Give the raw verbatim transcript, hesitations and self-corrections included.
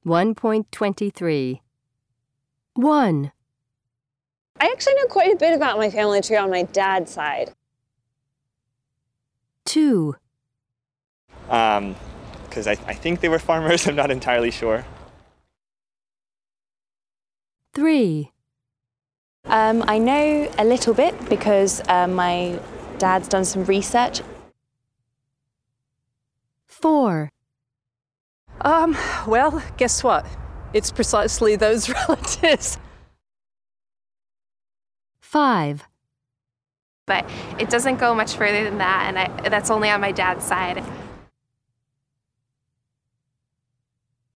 one point twenty-three. one. I actually know quite a bit about my family tree on my dad's side. two. Um, because I, I think they were farmers, I'm not entirely sure. three. Um, I know a little bit because um, my dad's done some research. four. Um, well, guess what? It's precisely those relatives. five. But it doesn't go much further than that, and I, that's only on my dad's side.